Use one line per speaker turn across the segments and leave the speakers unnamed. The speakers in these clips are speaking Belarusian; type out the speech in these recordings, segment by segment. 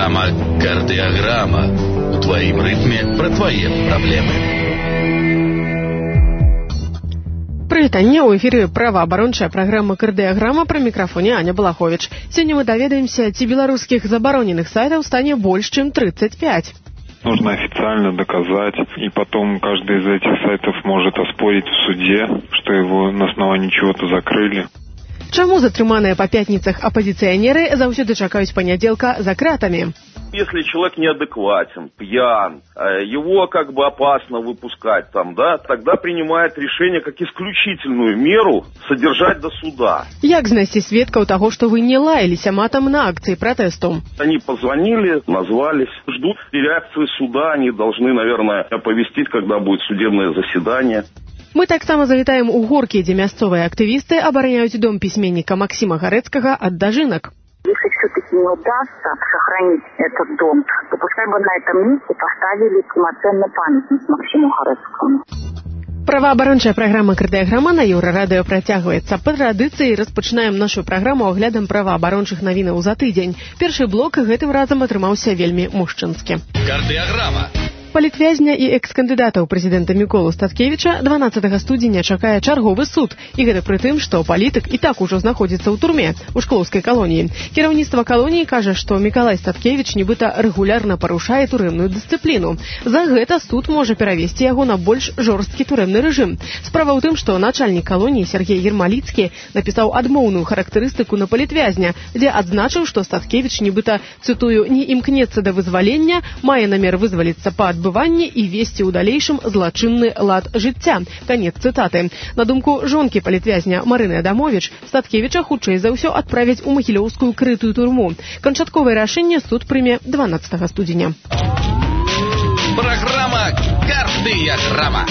Программа «Кардиограмма». У твоим ритме про твои проблемы.
Прывітанне, у эфіры праваабарончая праграма «Кардыяграма», пры мікрафоне Аня Балахович. Сёння мы даведаемся, ці беларускіх забароненых сайтаў стане больш, чым 35.
Нужно официально доказать, и потом каждый из этих сайтов может оспорить в суде, что его на основании чего-то закрыли.
Чаму затрыманыя па пятніцах апозіцыянеры заўсёды чакаюць панядзелка за кратамі?
Если человек неадекватен, пьян, его опасно выпускать тогда принимает решение как исключительную меру содержать до суда.
Як знайсці сведкаў таго, што вы не лаяліся матам на акции протесту?
Они позвонили, назвались, ждут реакции суда, они должны, наверное, оповестить, когда будет судебное заседание.
Мы таксама завітаем у Горкі, дзе мясцовыя актывісты абараняюць дом пісьменніка Максима Гарэцкага ад дажынак.
Если все-таки не удастся сохранить этот дом, то пускай бы на этом месте поставили полноценный памятник Максиму Гарэцкому.
Праваабарончая праграма «Кардыяграма» на Еўрарадыё працягваецца. Па традыцыі распачынаем нашу праграму аглядам праваабарончых навінаў за тыдзень. Першы блок гэтым разам атрымаўся вельмі мужчынскі.
«Кардыяграма».
Палітвязня і экс-кандыдата ў прэзідэнта Міколу Статкевіча 12 студзеня чакае чарговы суд. І гэта пры тым, што палітык і так ужо знаходзіцца ў турме, у шклоўскай калоніі. Кіраўніцтва калоніі кажа, што Мікалай Статкевіч нібыта рэгулярна парушае турэмную дысцыпліну. За гэта суд можа перавесці яго на больш жорсткі турэмны рэжым. Справа ў тым, што начальнік калоніі Сергей Ермаліцкі напісаў адмоўную характарыстыку на палітвязня, дзе адзначыў, што Статкевіч нібыта, цытую, не імкнецца да вызвалення, мае намер вызваліцца па адбыванні і весці ў далейшым злачынны лад жыцця. Канец цытаты. На думку жонкі палітвязня Марыны Адамовіч, Статкевіча хутчэй за ўсё адправяць у магілёўскую крытую турму. Канчатковае рашэнне суд прыме 12 студзеня.
Программа «Кардыяграма».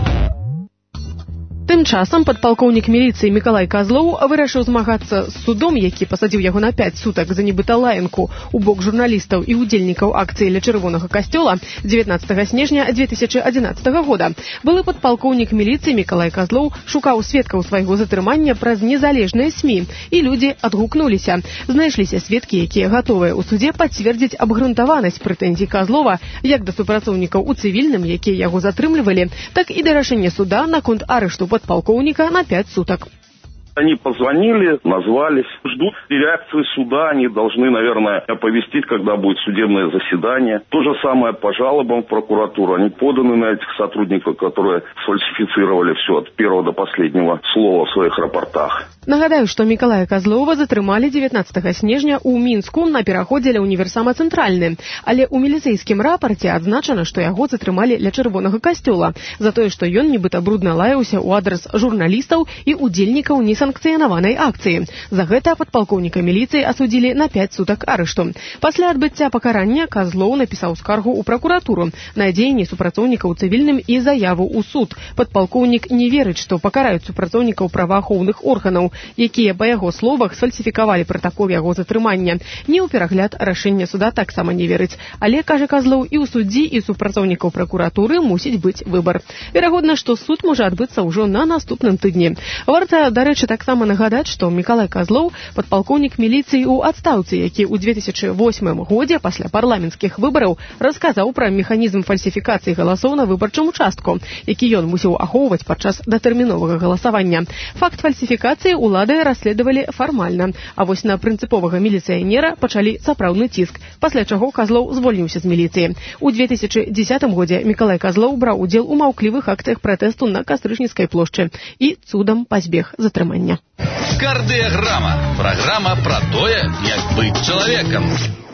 Тым часам падпалкоўнік міліцыі Мікалай Казлоў вырашыў змагацца з судом, які пасадзіў яго на 5 сутак за нібыта лаянку у бок журналістаў і удзельнікаў акцыі ля Чырвонага касцёла 19 снежня 2011 года. Былы падпалкоўнік міліцыі Мікалай Казлоў шукаў сведкаў свайго затрымання праз незалежныя СМІ, і людзі адгукнуліся. Знайшліся сведкі, якія гатовыя ў судзе пацвердзіць абгрунтаванасць прэтэнзій Казлова як да супрацоўнікаў у цывільным, якія яго затрымлівалі, так і да рашэння суда наконт арышту подполковника на 5 суток.
Они позвонили, назвались, ждут реакции суда, они должны, наверное, оповестить, когда будет судебное заседание. То же самое по жалобам в прокуратуру. Они поданы на этих сотрудников, которые сфальсифицировали все от первого до последнего слова в своих рапортах.
Нагадаю, што Мікалая Казлова затрымалі 19 снежня ў Мінску на пераходзе ля універсама Цэнтральны. Але ў міліцэйскім рапарце адзначана, што яго затрымалі ля Чырвонага касцёла за тое, што ён нібыта брудна лаяўся ў адрас журналістаў і удзельнікаў несанкцыянаванай акцыі. За гэта падпалкоўніка міліцыі асудзілі на 5 сутак арышту. Пасля адбыцця пакарання Казлоў напісаў скаргу ў пракуратуру на дзеянні супрацоўнікаў цывільным і заяву ў суд. Падпалкоўнік не верыць, што пакараюць супрацоўнікаў праваахоўных органаў, якія, па яго словах, сфальсіфікавалі пратакол яго затрымання. Ні ў перагляд рашэння суда таксама не верыць. Але, кажа Казлоў, і ў суддзі, і супрацоўнікаў пракуратуры мусіць быць выбар. Верагодна, што суд можа адбыцца ўжо на наступным тыдні. Варта, дарэчы, таксама нагадаць, што Мікалай Казлоў падпалкоўнік міліцыі ў адстаўцы, які ў 2008 годзе пасля парламенцкіх выбараў расказаў пра механізм фальсіфікацыі галасоў на выбарчым участку, які ён мусіў ахоўваць падчас датэрміновага галасавання. Факт фальсіфікацыі улады расследавалі фармальна, а вось на прынцыповага міліцыянера пачалі сапраўдны ціск, пасля чаго Казлоў звольніўся з міліцыі. У 2010 годзе Мікалай Казлоў браў удзел у маўклівых акцыях пратэсту на Кастрычніцкай плошчы і цудам пазбег затрымання.
«Кардыяграма» – программа про тое, як быць чалавекам.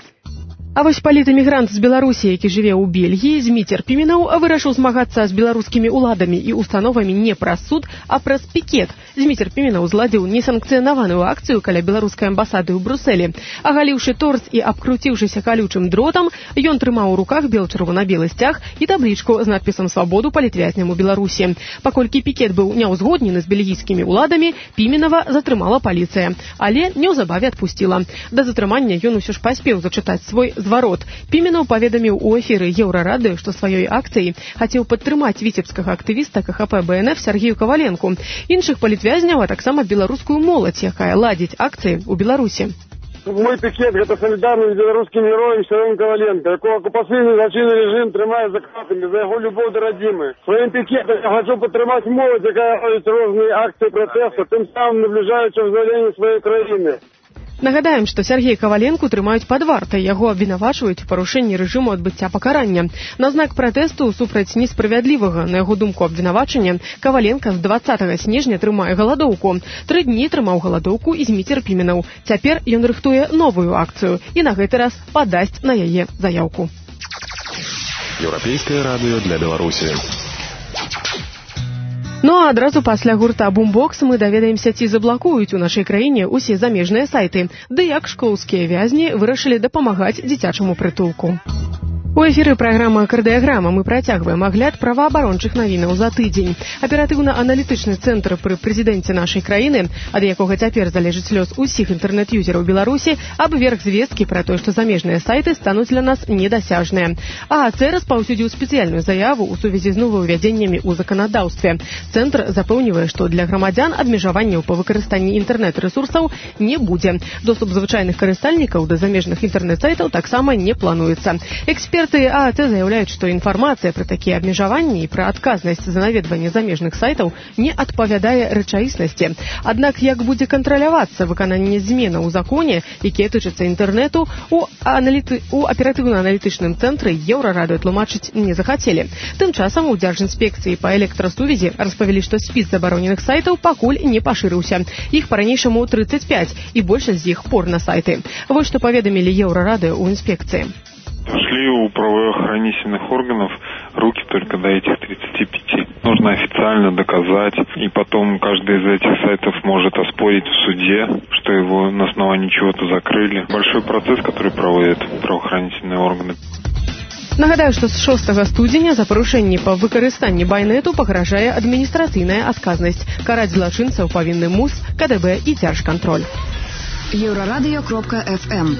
А вось палітэмігрант з Беларусі, які жыве ў Бельгіі, Зміцер Піменаў, вырашыў змагацца з беларускімі ўладамі і установамі не праз суд, а праз пікет. Зміцер Піменаў зладзіў несанкцыянаваную акцыю каля беларускай амбасады ў Брюсселі. Агаліўшы торс і абкруціўшыся калючым дротам, ён трымаў у руках бел-чырвона-белы сцяг і таблічку з надпісам «Свабоду палітвязням у Беларусі». Паколькі пікет быў няўзгоднены з бельгійскімі ўладамі, Піменава затрымала паліцыя, але неўзабаве адпусціла. Да затрымання ён усё ж паспеў зачытаць свой зварот. Піменаў паведаміў у эфіры Еўрарадыё, што сваёй акцыяй хацеў падтрымаць віцебскага актывіста КХП БНФ Сергею Каваленку, іншых палітвязняў, а таксама беларускую моладзь, якая ладзіць акцыі ў Беларусі.
Мой пікет – гэта салідарнасць з беларускім героем Сергеем Коваленко, якого окупацыйны злачынны рэжым трымае за кратамі за яго любоў да радзімы. Сваім пікетам я хочу падтрымаць моладзь, якая робіць розныя акцыі пратэсту, тым самым набліжаючы вызваленне сваёй краіны.
Нагадаем, што Сергея Коваленку трымаюць пад вартай, яго абвінавачваюць у парушэнні рэжыму адбыцця пакарання. На знак пратэсту супраць несправядлівага, на яго думку, абвінавачання, Коваленка з 20 снежня трымае галадоўку. 3 дні трымаў галадоўку і Зміцер Піменаў. Цяпер ён рыхтуе новую акцыю і на гэты раз падасць на яе заяўку.
Еўрапейскае радыё для Беларусі.
Ну а адразу пасля гурта «Бумбокс» мы даведаемся, ці заблакуюць у нашай краіне усе замежныя сайты, ды як шклоўскія вязні вырашылі дапамагаць дзіцячаму прытулку. У эфіры праграма «Кардыяграма» мы працягваем агляд праваабарончых навінаў за тыдзень. Аператыўна-аналітычны цэнтр пры прэзідэнце нашай краіны, ад якога цяпер залежыць лёс усіх інтэрнэт-юзераў Беларусі, абверг звесткі пра тое, што замежныя сайты стануць для нас недасяжныя. ААЦ распаўсюдзіў спецыяльную заяву ў сувязі з новаўвядзеннямі ў заканадаўстве. Цэнтр запэўнівае, што для грамадзян абмежаванняў па выкарыстанні інтэрнэт-рэсурсаў не будзе. Доступ звычайных карыстальнікаў да замежных інтэрнэт-сайтаў таксама не плануецца. Эксперты ААЦ заяўляюць, што інфармацыя пра такія абмежаванні і пра адказнасць за наведванне замежных сайтаў не адпавядае рэчаіснасці. Аднак, як будзе кантралявацца выкананне зменаў у законе, якія тычацца інтэрнэту, у аператыўна-аналітычным цэнтры Еўрарадыё тлумачыць не захацелі. Тым часам у Дзяржынспекцыі па электрасувязі распавялі, што спіс забароненых сайтаў пакуль не пашырыўся. Іх па-ранейшаму 35, і большасць з іх порна-сайты. Вось што паведамілі Еўрарадыё ў інспекцыі.
Шли у правоохранительных органов руки только до этих 35. Нужно официально доказать, и потом каждый из этих сайтов может оспорить в суде, что его на основании чего-то закрыли. Большой процесс, который проводят правоохранительные органы.
Нагадаю, што з 6 студзеня за парушэнні па выкарыстанні байнету пагражае адміністрацыйная адказнасць. Караць злачынцаў павінны МУС, КДБ і Дзяржкантроль.
Еўрарадыё.фм.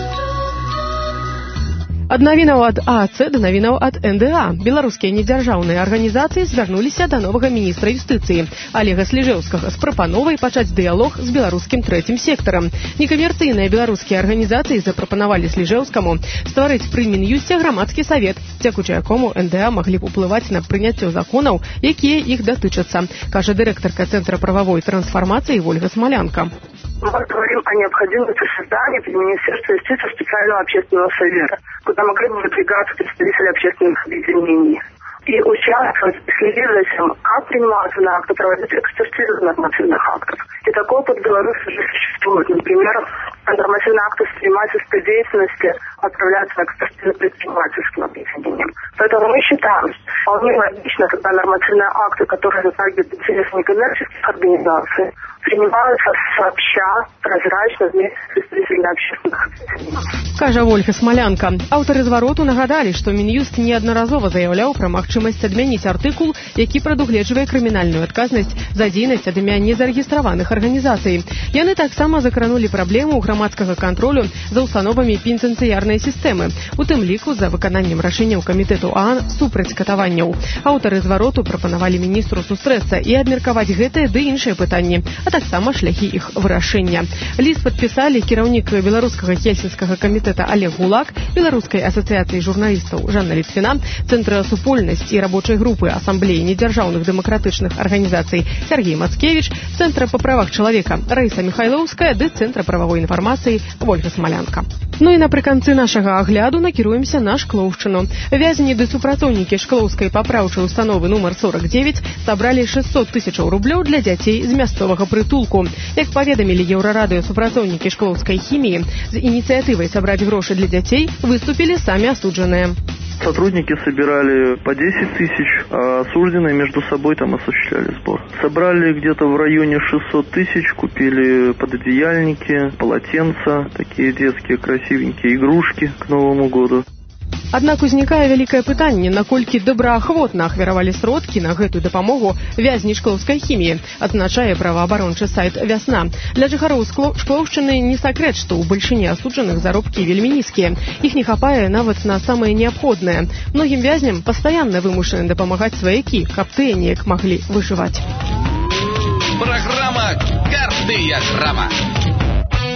Ад навінаў ад ААЦ да навінаў ад НДА. Беларускія недзяржаўныя арганізацыі звярнуліся да новага міністра юстыцыі Олега Сліжэўскага з прапановай пачаць дыялог з беларускім трэцім сектарам. Некамерцыйныя беларускія арганізацыі запрапанавалі Сліжэўскаму стварыць пры Мін'юсце грамадскі савет, дзякуючы якому НДА маглі б уплываць на прыняццё законаў, якія іх датычацца, кажа дырэктарка Центра правовой трансформации Ольга Смолянка.
Мы говорим о необходимости создания при Министерстве юстиции специального общественного совета, куда могли бы выдвигаться представители общественных объединений и участвовать, следить за тем, как принимаются на акты, проводить экспертизу нормативных актов. И такое под Беларусью уже существует. Например, нормативные акты предпринимательской деятельности отправляются на экспертизу предпринимательским объединениям. Поэтому мы считаем, вполне логично, когда нормативные акты, которые затрагивают интересы некоммерческих организаций, принимаются сообща, прозрачно, вместе с представителями общественных объединений.
Кажа Ольга Смолянка. Аўтары звароту нагадалі, што Мін'юст неаднаразова заяўляў пра магчымасць адмяніць артыкул, які прадугледжвае крымінальную адказнасць за дзейнасць ад імя незарэгістраваных арганізацый. Яны таксама закранулі праблему грамадскага кантролю за установамі пенітэнцыярнай сістэмы, у тым ліку за выкананнем рашэнняў камітэту ААН супраць катаванняў. Аўтары звароту прапанавалі міністру сустрэцца і абмеркаваць гэтыя ды іншыя пытанні, а таксама шляхі іх вырашэння. Ліст падпісалі кіраўнік беларускага хельсінскага камітэта Олег Гулак, Беларускай асацыяцыі журналістаў Жанна Літвіна, Цэнтра супольнасць і рабочай групы Асамблеі недзяржаўных дэмакратычных арганізацый Сергей Мацкевіч, Цэнтра па правах чалавека Раіса Михайлоўская ды Цэнтра прававой інфармацыі Ольга Смолянка. Ну і напрыканцы нашага агляду накіруемся на Шклоўшчыну. Вязні ды супрацоўнікі Шклоўскай папраўчай установы нумар 49 сабралі 600 000 рублёў для дзяцей з мясцовага прытулку. Як паведамілі Еўрарадыё супрацоўнікі Шклоўскай хіміі, з ініцыятывай сабраць грошы для дзяцей выступілі самі асуджаныя.
Сотрудники собирали по 10 тысяч, а осужденные между собой там осуществляли сбор. Собрали где-то в районе 600 тысяч, купили пододеяльники, полотенца, такие детские красивенькие игрушки к Новому году.
Аднак узнікае вялікае пытанне, наколькі добраахвотна ахвяравалі сродкі на гэтую дапамогу вязні Шклоўскай хіміі, адзначае праваабарончы сайт «Вясна». Для жыхароў Шклоўшчыны не сакрэт, што ў бальшыні асуджаных заробкі вельмі нізкія. Іх не хапае нават на самае неабходнае. Многім вязням пастаянна вымушаны дапамагаць сваякі, каб тыя неяк маглі выжываць.
Программа «Кардыяграма».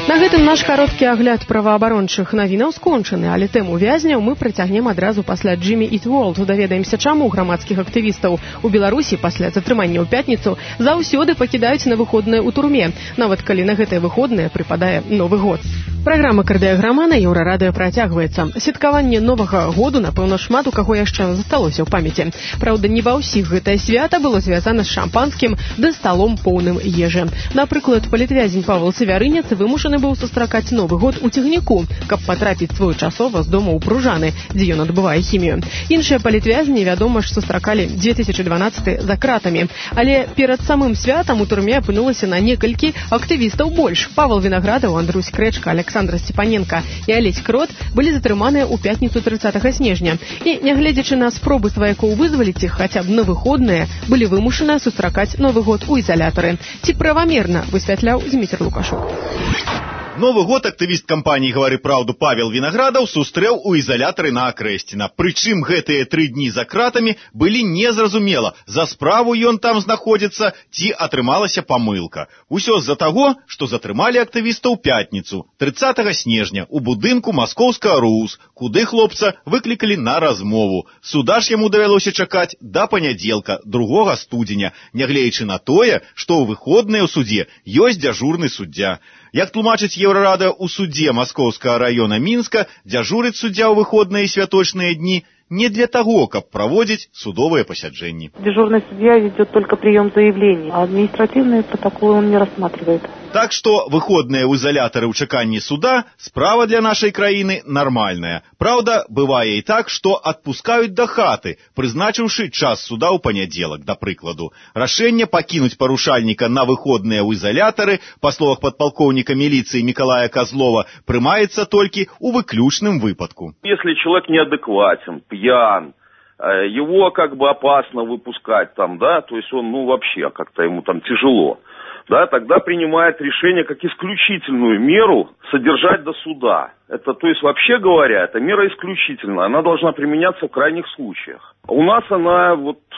На гэтым наш кароткі агляд праваабарончых навінаў скончаны, але тэму вязняў мы працягнем адразу пасля Jimmy Eat World. Даведаемся, чаму грамадскіх актывістаў у Беларусі пасля затрымання ў пятніцу заўсёды пакідаюць на выходныя ў турме, нават калі на гэтыя выходныя прыпадае Новы год. Праграма «Кардыаграма» на Еўрарадыё працягваецца. Святкаванне Новага году, напэўна, шмат у каго яшчэ засталося ў памяці. Праўда, не ва ўсіх гэтае свята было звязана з шампанскім ды сталом поўным ежы. Напрыклад, палітвязень Павел Савярынец вымушаны быў сустракаць Новы год у Цягніку, каб патрапіць своечасова з дома ў Пружаны, дзе ён адбывае хімію. Іншыя палітвязні, вядома ж, сустракалі 2012 за кратамі. Але перад самым святам у турме апынулася на некалькі актывістаў больш. Павел Вінаградаў, Андрусь Крэчка, Александра Степаненко і Алесь Крот былі затрыманыя ў пятніцу 30 снежня. І, нягледзячы на спробы сваякоў вызваліць іх хаця б на выходныя, былі вымушаныя сустракаць Новы год у ізалятары. Ці правамерна, высвятляў Зміцер Лукашук.
Новы год актывіст кампаніі «Гавары праўду» Павел Вінаградаў сустрэў у ізалятары на Акрэсціна. Прычым гэтыя 3 дні за кратамі былі незразумела, за справу ён там знаходзіцца ці атрымалася памылка. Усё з-за таго, што затрымалі актывіста ў пятніцу, 30 снежня, у будынку маскоўскага РУС, куды хлопца выклікалі на размову. Суда ж яму давялося чакаць да панядзелка, 2 студзеня, нягледзячы на тое, што ў выходныя ў судзе ёсць дзяжурны суддзя. Як тлумачыць Еўрарадыё, у судзе Маскоўскага раёна Мінска дзяжурыць суддзя ў выходныя і святочныя дні не для того, каб проводить судовые посяджения.
Дежурный судья ведет только прием заявлений, а административные протоколы он не рассматривает.
Так что выходные в изоляторы ў чаканні суда справа для нашей краіны нормальная. Правда, бывае и так, что отпускают до хаты, прызначыўшы час суда ў панядзелак, да прыкладу. Рашэнне пакінуць парушальніка на выходныя ў изоляторы, по словах подполковника милиции Николая Козлова, прымаецца толькі ў выключным выпадку.
Если человек неадекватен, пьян, его как бы опасно выпускать там, да, то есть он, вообще как-то ему там тяжело, да, тогда принимает решение как исключительную меру содержать до суда. Это, то есть, вообще говоря, это мера исключительная, она должна применяться в крайних случаях. У нас она,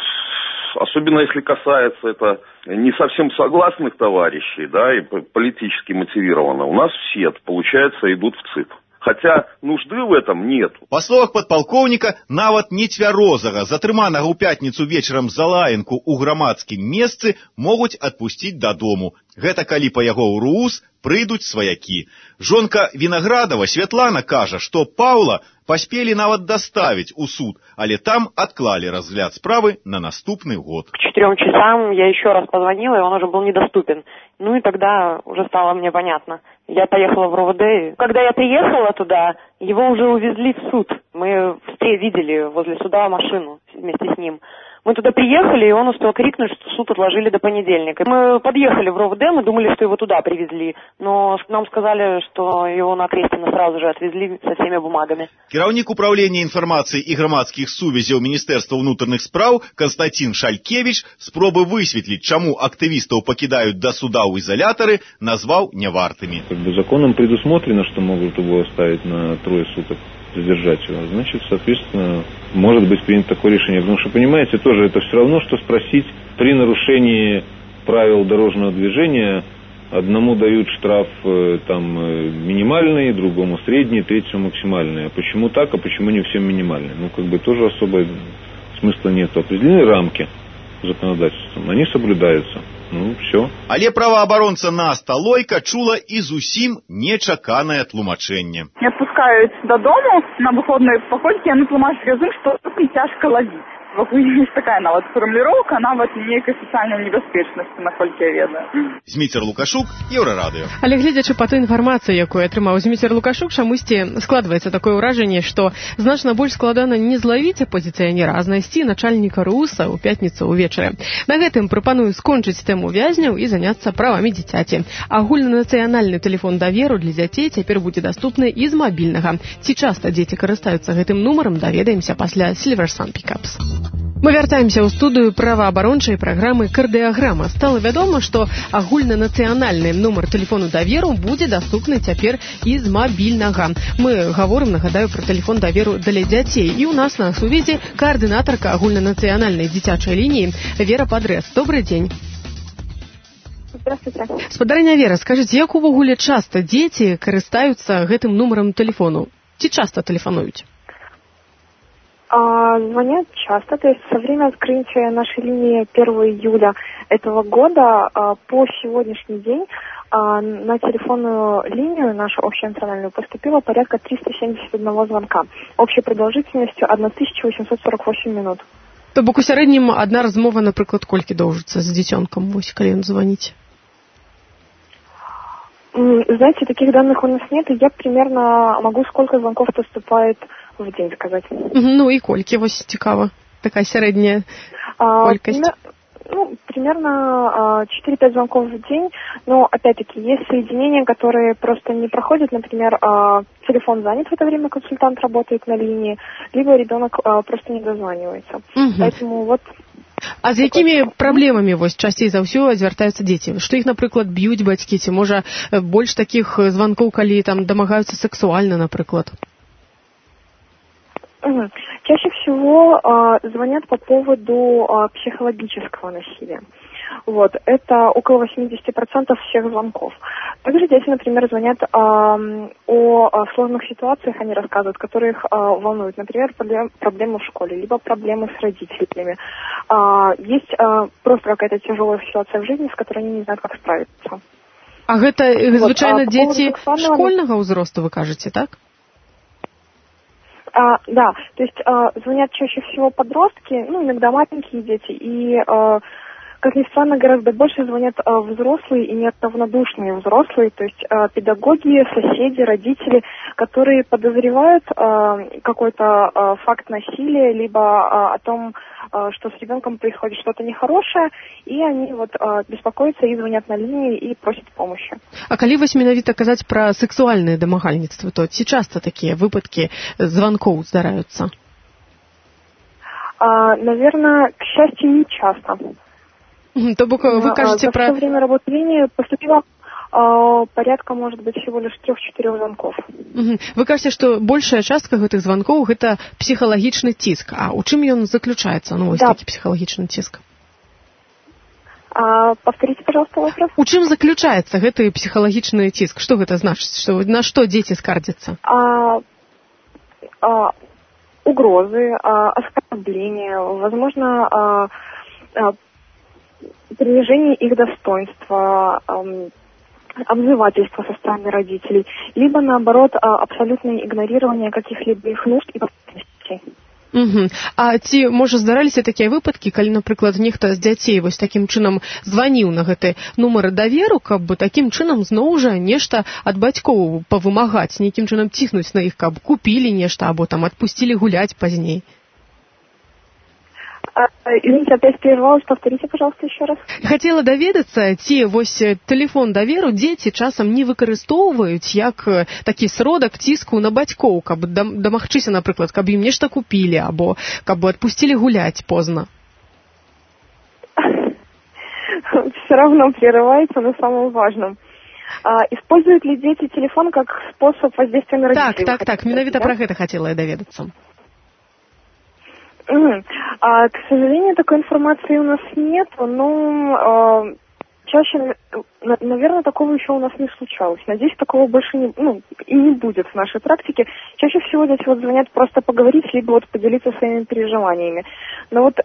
особенно если касается это не совсем согласных товарищей, да, и политически мотивированно, у нас все, получается, идут в ЦИК. Хотя нужды в этом нет.
По словах подполковника, нават нецвярозага, затрыманага ў пятніцу вечарам за лаянку ў грамадскім месцы могуць адпусціць дадому. Гэта калі па яго ў РУС прыйдуць сваякі. Жонка Вінаградава Святлана кажа, што Паўла паспелі нават доставить у суд, але там отклали разгляд справы на наступный год.
К 4 часам я еще раз позвонила, и он уже был недоступен. И тогда уже стало мне понятно. Я поехала в РОВД. Когда я приехала туда, его уже увезли в суд. Мы все видели возле суда машину вместе с ним. Мы туда приехали, и он успел крикнуть, что суд отложили до понедельника. Мы подъехали в РОВД, мы думали, что его туда привезли, но нам сказали, что его на Крестина сразу же отвезли со всеми бумагами.
Кіраўнік управлення інфармацыі і грамадскіх сувязяў Міністэрства ўнутраных спраў Константин Шалькевич спробы высветліць, чаму актывістаў пакідаюць да суда ў изолятары, назваў нявартымі.
Законом предусмотрено, что могут его оставить на 3 суток, задержать его. Значит, соответственно, может быть принято такое решение. Потому что, понимаете, тоже это все равно, что спросить, при нарушении правил дорожного движения одному дают штраф минимальный, другому средний, третьему максимальный. А почему так, а почему не всем минимальный? Тоже особо смысла нет. Определены рамки законодательством, они соблюдаются. Все.
Але праваабаронца Наста Лойка чула і зусім нечаканае тлумачэнне.
Не отпускают додому на выходные походки, они тлумачат язык, что тяжко ловить. Есть такая формулировка, она некой социальной небяспечнасці, наколькі я ведаю.
Зміцер Лукашук, Еўрарадыё.
Але гледзячы па той інфармацыі, якую атрымаў Зміцер Лукашук, чамусьці складваецца такое ўражанне, што значна больш складана не злавіць апозіцыянера, а знайсці начальніка РУСа ў пятніцу ўвечары. На гэтым прапаную скончыць тэму вязняў і заняцца правамі дзіцяці. Агульнанацыянальны тэлефон даверу для дзяцей цяпер будзе даступны і з мабільнага. Ці часта дзеці карыстаюцца гэтым нумарам, даведаемся пасля Silver Sun Pickups. Мы вяртаемся ў студыю праваабарончай праграмы «Кардыаграма». Стала вядома, што агульнанацыянальны нумар тэлефону даверу будзе даступны цяпер і з мабільнага. Мы гаворым, нагадаю, пра тэлефон даверу для дзяцей. І ў нас на сувязі каардынатарка агульнанацыянальнай дзіцячай лініі Вера Падрэс. Добрый дзень.
Здравствуйте.
Спадарня Вера, скажите, як увогуле часто дети карыстаюцца гэтым нумаром телефону? Ці часто телефонуют?
Звонят часто, то есть со времени открытия нашей линии 1 июля этого года по сегодняшний день на телефонную линию нашу общенациональную поступило порядка 371 звонка общей продолжительностью 1848 минут.
То бок у сярэднім одна размова, напрыклад, колькі доўжыцца з дзіцёнкам, вось калі ён звоніць?
Знаете, таких данных у нас нет, и я примерно могу сколько звонков поступает в день сказать.
Ну и колькі, вось цікава, такая сярэдняя колькость.
Примерно 4-5 звонков в день, но опять-таки есть соединения, которые просто не проходят, например, телефон занят в это время, консультант работает на линии, либо ребенок просто не дозванивается. Поэтому вот.
А з якімі праблемамі вось часцей за ўсё звяртаюцца дзеці? Што іх, напрыклад, б'юць бацькі, ці можа больш такіх званкоў, калі там дамагаюцца сексуальна, напрыклад?
Чаще всего звонят по поводу психологического насилия. Вот, это около 80% всех звонков. Также дети, например, звонят о сложных ситуациях, они рассказывают, которые их волнуют. Например, проблемы в школе, либо проблемы с родителями. Есть просто какая-то тяжелая ситуация в жизни, с которой они не знают, как справиться.
А гэта звычайна дзеці школьнага ўзросту, вы кажаце, так?
Да, то есть звонят чаще всего подростки, иногда маленькие дети, и, как ни странно, гораздо больше звонят взрослые и неравнодушные взрослые, то есть педагоги, соседи, родители, которые подозревают какой-то факт насилия, либо о том, что с ребенком происходит что-то нехорошее, и они вот беспокоятся и звонят на линии и просят помощи.
А калі вось менавіта казаць пра сексуальнае дамагальніцтва, то ці часта такія выпадкі званкоў здараюцца?
Наверное, к счастью, не часто.
То бок вы кажете
про... За все время работы линии поступило порядка, может быть, всего лишь 3-4 звонков.
Вы кажете, что большая частка гэтых звонков это психологичный тиск. А у чым ён заключается? Вось такі психологичный тиск.
Повторите, пожалуйста, вопрос.
У чым заключается гэты психологичный тиск? Что гэта значит? На что дети скардзяцца?
Угрозы, оскорбления, возможно, принижение их достоинства, обзывательства со стороны родителей, либо, наоборот, абсолютное игнорирование каких-либо их нужд и потребностей.
А ці, можа, здараліся такія выпадкі, калі, напрыклад, нехта з дзяцей вось такім чынам званіў на гэты нумар даверу, каб такім чынам зноў жа нешта ад бацькоў павымагаць, нейкім чынам ціснуць на іх, каб купілі нешта, або там адпусцілі гуляць пазней?
Извините, опять прервалась. Повторите, пожалуйста, еще раз.
Хотела даведацца, ці вось тэлефон даверу дзеці часам не выкарыстоўваюць як такі сродак ціску на бацькоў, каб дамагчыся, напрыклад, каб ім нешта купілі, або каб адпусцілі гуляць позна.
Все равно прерывается на самом важном. Используют ли дети телефон как способ воздействия на родителей?
Так, менавіта пра гэта хотела я даведацца.
К сожалению, такой информации у нас нет, но чаще, наверное, такого еще у нас не случалось. Надеюсь, такого больше и не будет в нашей практике. Чаще всего дети вот звонят просто поговорить, либо вот поделиться своими переживаниями. Но вот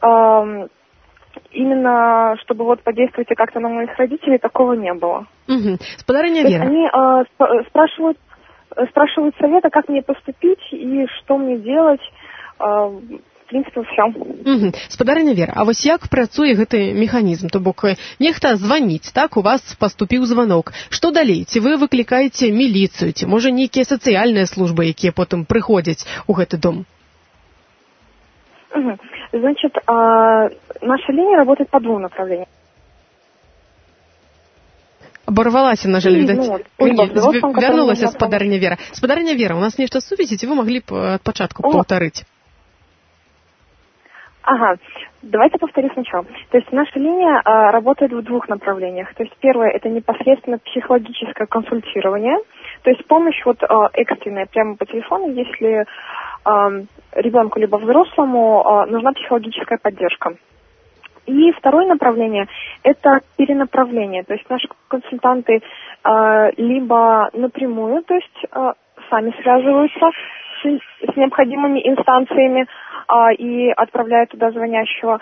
именно, чтобы вот подействовать как-то на моих родителей, такого не было.
Спадарня Вера.
Они спрашивают совета, как мне поступить и что мне делать. В принципе, все.
Спадарня Вера, а вось як працуе гэты механізм? То бок нехта званіць, так, у вас паступіў званок. Што далей? Ці вы выклікаеце міліцыю, ці можа нейкія сацыяльныя службы, якія потым прыходзяць у гэты дом?
Значит, наша линия работает по двум направлениям.
Оборвалася, на жаль, відаць. Вярнулася спадарня Вера. Спадарня Вера, у нас нешта сувязі, ці вы маглі б ад пачатку паўтарыць?
Ага, давайте повторю сначала. То есть наша линия работает в двух направлениях. То есть первое – это непосредственно психологическое консультирование, то есть помощь вот экстренная прямо по телефону, если ребенку либо взрослому нужна психологическая поддержка. И второе направление – это перенаправление. То есть наши консультанты либо напрямую, то есть сами связываются с необходимыми инстанциями и отправляют туда звонящего,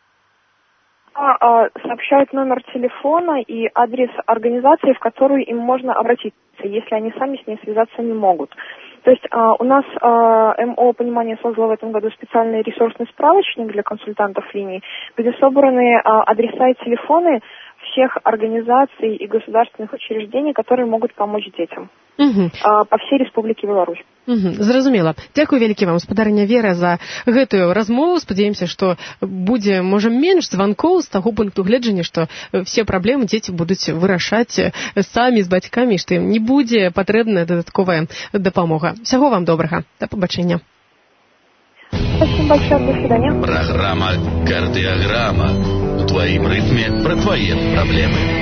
сообщают номер телефона и адрес организации, в которую им можно обратиться, если они сами с ней связаться не могут. То есть у нас МО «Понимание» создало в этом году специальный ресурсный справочник для консультантов линий, где собраны адреса и телефоны всех организаций и государственных учреждений, которые могут помочь детям по всей Республике Беларусь.
Зразумела. Дзякуй вялікі вам, спадарыня Вера, за гэтую размову. Спадзяемся, што будзе, можа, менш званкоў з таго пункту гледжання, што все праблемы дзеці будуць вырашаць самі з бацькамі, што ім не будзе патрэбная дадатковая дапамога. Всяго вам добрага. Да пабачэння.
Спасибо большое. До свидания.
Программа «Кардиограмма». У твоим ритме про твои проблемы.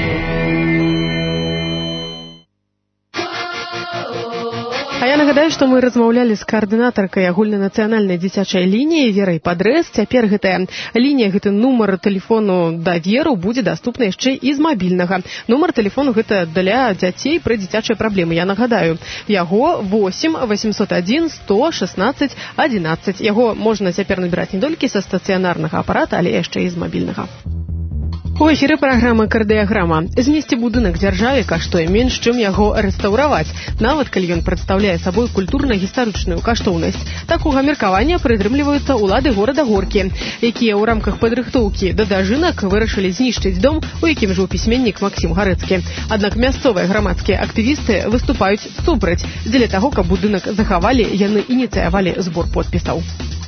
А я нагадаю, што мы размаўлялі з каардынатаркай агульнанацыянальнай дзіцячай лініі Верай Падрэс. Цяпер гэтая лінія, гэты нумар тэлефону даверу будзе даступны яшчэ і з мабільнага. Нумар тэлефону гэта для дзяцей пры дзіцячай праблемы. Я нагадаю, яго 8 801 116 11. Яго можна цяпер набіраць не толькі са стацыянарнага апарата, але яшчэ і з мабільнага. У эфіры праграма «Кардыяграма». Знесці будынак дзяржаве каштуе менш, чым яго рэстаўраваць, нават калі ён прадстаўляе сабой культурна-гістарычную каштоўнасць. Такога меркавання прытрымліваюцца ўлады горада Горкі, якія ў рамках падрыхтоўкі да дажынак вырашылі знішчыць дом, у якім жыў пісьменнік Максім Гарэцкі. Аднак мясцовыя грамадскія актывісты выступаюць супраць. Дзеля таго, каб будынак захавалі, яны ініцыявалі збор подпісаў.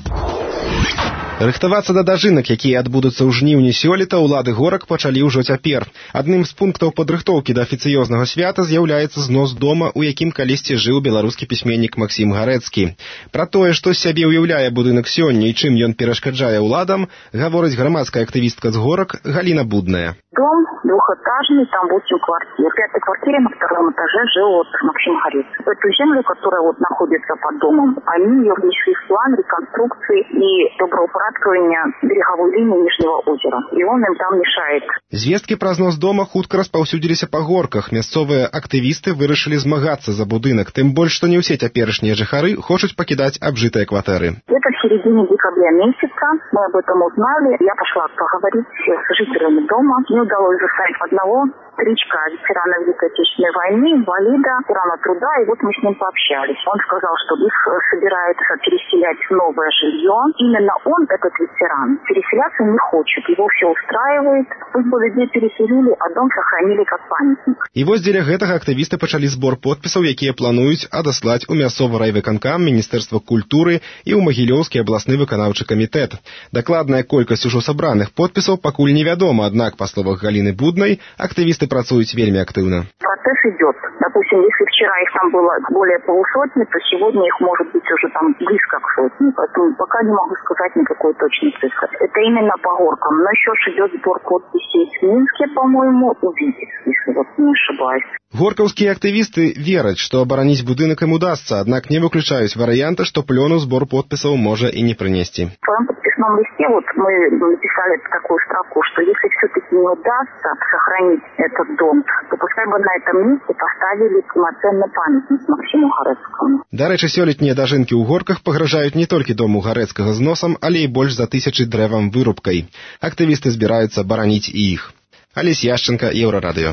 Рыхтавацца да дажынак, якія адбудуцца ў жніўні сёлета, улады горак пачалі ўжо цяпер. Адным з пунктаў падрыхтоўкі да афіцыёзнага свята з'яўляецца знос дома, у якім калісьці жыў беларускі пісьменнік Максім Гарэцкі. Пра тое, што з сябе ўяўляе будынак сёння і чым ён перашкаджае ўладам, гаворыць грамадская актывістка з горак Галіна Будная.
Дом двухэтажный, там 8 квартир. В 5-й квартире на 2-м этаже жил Максим Гарэцкий. Эту землю, которая находится под домом, они ее внесли в план реконструкции и доброупорядкования береговой линии Нижнего озера. И он им там мешает.
Звесткі пра знос дома хутка распаўсюдзіліся па горках. Мясцовыя актывісты вырашылі змагацца за будынак. Тым больш, што не ўсе цяперашнія жыхары хочуць пакідаць абжытыя кватэры.
Это в середине декабря месяца. Мы об этом узнали. Я пошла поговорить с жителями дома. Мне удалось заставить одного старичка, ветерана Великой Отечественной войны, инвалида, ветерана труда, и вот мы с ним пообщались. Он сказал, что их собираются переселять в новое жилье. Именно он, этот ветеран, переселяться не хочет. Его все устраивает. Пусть бы людей переселили, а дом сохранили как памятник.
І вось дзеля гэтага актывісты пачалі збор подпісаў, якія плануюць адаслаць у мясцовы райвыканкам, Міністэрства культуры і ў Магілёўскі абласны выканаўчы камітэт. Дакладная колькасць ужо сабраных подпісаў пакуль невядома, аднак, па словах Галіны Буднай, актывісты працуюць вельмі актыўна.
Процесс идет. Допустим, если вчера их там было более полусотни, то сегодня их может быть уже там близко к сотне. Поэтому пока не могу сказать никакой точной цифры. Это именно по горкам. Но еще идет сбор подписей в Минске, по-моему, увидеть, если вот не ошибаюсь.
Горкаўскія актывісты вераць, што абараніць будынак ім удасца, аднак не выключаюць варыянта, што плёну збор подпісаў можа і не прынесці.
В своем подписном листе вот мы написали такую строку, что если все-таки не удастся сохранить этот дом, то пускай бы на этом месте поставили полноценный памятник Максиму Гарэцкому.
Дарэчы, сёлетнія дажынкі ў горках пагражаюць не толькі дому Гарэцкага зносам, але і больш за 1000 дрэвам вырубкай. Актывісты збіраюцца бараніць і іх. Алесь Яшченка, Еўрарадыё.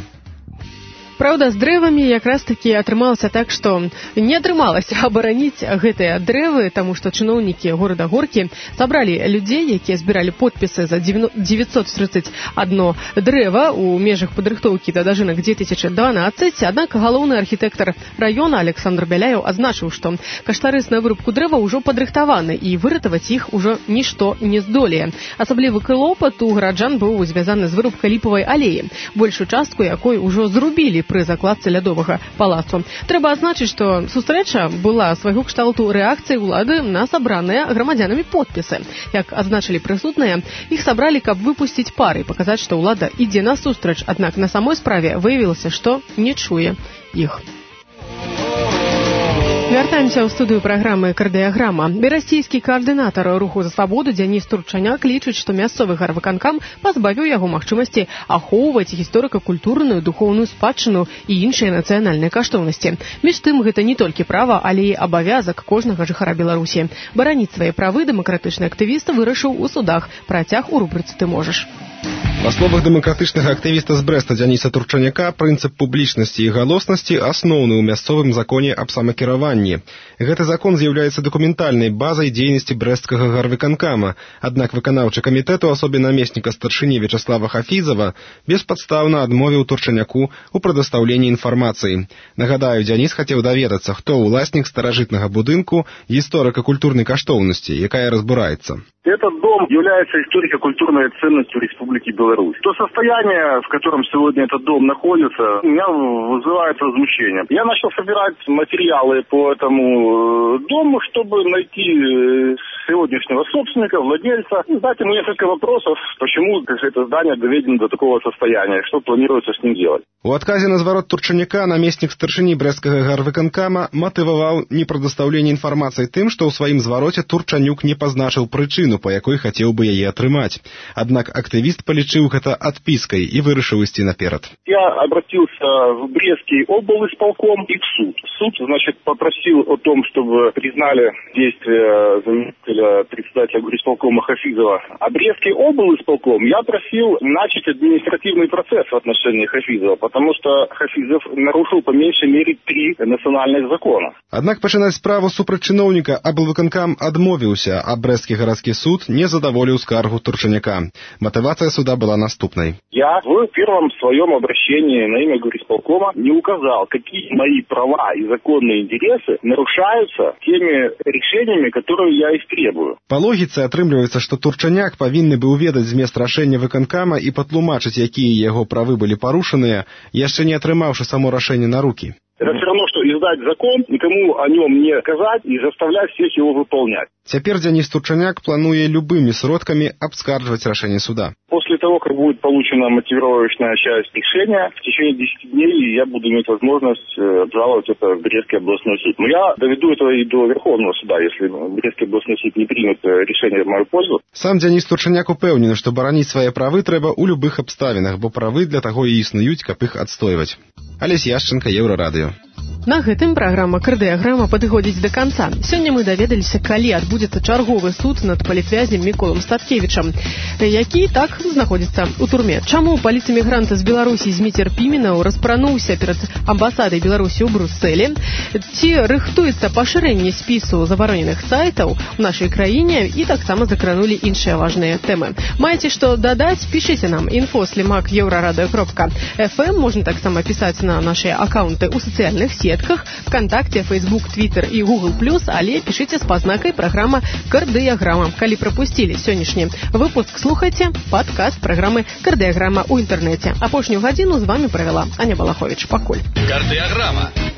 Праўда, з дрэвамі якраз такі атрымалася так, што не атрымалася абараніць гэтыя дрэвы, таму што чыноўнікі горада Горкі сабралі людзей, якія збіралі подпісы за 931 дрэва ў межах падрыхтоўкі да дажынак 2012, аднак галоўны архітэктар раёна Александр Бяляеў адзначыў, што каштарыс на вырубку дрэва ўжо падрыхтаваны і выратаваць іх ужо нішто не здолее. Асаблівы клопат у гараджан быў звязаны з вырубкай ліпавай алеі, большую частку якой ужо зрубілі пры закладцы лядовага палацу. Трэба адзначыць, што сустрэча была свайго кшталту рэакцыяй улады на сабраныя грамадзянамі подпісы. Як адзначылі прысутныя, іх сабралі, каб выпусціць пары і паказаць, што ўлада ідзе насустрач, аднак на самой справе выявілася, што не чуе іх. Вяртаемся ў студыю праграмы «Кардыяграма». Берасцейскі каардынатар руху за свабоду Дзяніс Турчаняк лічыць, што мясцовы гарвыканкам пазбавіў яго магчымасці ахоўваць гісторыка-культурную, духоўную спадчыну і іншыя нацыянальныя каштоўнасці. Між тым, гэта не толькі права, але і абавязак кожнага жыхара Беларусі. Бараніць свае правы дэмакратычны актывіст вырашыў у судах. Працяг у рубрыцы «Ты можаш».
Па словах дэмакратычнага актывіста з Брэста Дзяніса Турчаняка, прынцып публічнасці і галоснасці асноўны ў мясцовым законе аб самакіраванні. Гэты закон з'яўляецца дакументальнай базай дзейнасці брэсцкага гарвыканкама, аднак выканаўчы камітэт у асобе намесніка старшыні Вячаслава Хафізава беспадстаўна адмовіў Турчаняку ў прадастаўленні інфармацыі. Нагадаю, Дзяніс хацеў даведацца, хто ўласнік старажытнага будынку гісторыка-культурнай каштоўнасці, якая разбураецца.
Этот дом является историко-культурной ценностью Республики Беларусь. То состояние, в котором сегодня этот дом находится, меня вызывает возмущение. Я начал собирать материалы по этому дому, чтобы найти сегодняшнего собственника, владельца, и задать ему несколько вопросов, почему это здание доведено до такого состояния, что планируется с ним делать.
У адказе на зварот Турчаняка намеснік старшыні брэсцкага гарвыканкама матываваў непрадастаўленне інфармацыі тым, што ў сваім звароце Турчанюк не пазначыў прычыну, по якой хацеў бы яе атрымаць. Аднак актывіст палічыў гэта адпіскай і вырашыў ісці наперад.
Я обратился в Брестский облисполком и в суд. Суд, значит, попросил о том, чтобы признали действия заместителя председателя горисполкома Хафизова. А Брестский облисполком я просил начать административный процесс в отношении Хафизова, потому что Хафизов нарушил по меньшей мере 3 национальных закона.
Аднак пачынаць справу супраць чыноўніка аблвыканкам адмовіўся, а Брэсцкі гарадскі суд не задаволіў скаргу Турчаняка. Мотивация суда была наступной.
Я в первом своем обращении на имя горисполкома не указал, какие мои права и законные интересы нарушаются теми решениями, которые я их требую.
По логице атрымліваецца, што Турчаняк павінны быў ведаць змест рашэння выканкама і патлумачыць, якія яго правы былі парушаныя, яшчэ не атрымаўшы само рашэнне на рукі.
Это все равно, что издать закон, никому о нем не сказать и заставлять всех его выполнять.
Цяпер Дзяніс Турчаняк плануе любымі сродкамі абскарджваць рашэнне суда.
После того, как будет получена мотивировочная часть решения, в течение 10 дней я буду иметь возможность обжаловать это в Брестский областной суд. Но я доведу это и до Верховного суда, если Брестский областной суд не примет решение в мою пользу.
Сам Дзяніс Турчаняк упэўнены, што бараніць свае правы трэба ў любых абставінах, бо правы для таго і існуюць, каб іх адстойваць. Алесь Яшченко, Еўрарадыё.
На гэтым праграма «Кардыяграма» падыходзіць да канца. Сёння мы даведаліся, калі адбудзецца чарговы суд над палітвязем Міколам Статкевічам, які так знаходзіцца ў турме. Чаму паліцэмігрант з Беларусі Зміцер Піменаў распрануўся перад амбасадай Беларусі ў Брюсселі? Ці рыхтуецца пашырэнне спісу забароненых сайтаў у нашай краіне, і таксама закранулі іншыя важныя тэмы. Маеце што дадаць? Пішыце нам info@euradio.fm. Можна таксама пісаць на нашыя акаунты ў сацыяльных сетках, ВКонтакте, Facebook, Twitter і Google+, але пішыце з пазнакай праграма «Кардыяграма». Калі прапусцілі сённяшні выпуск, слухайце падкаст праграмы «Кардыяграма» ў інтэрнэце. Апошнюю гадзіну з вамі правяла Аня Балаховіч. Пакуль.
Кардыяграма.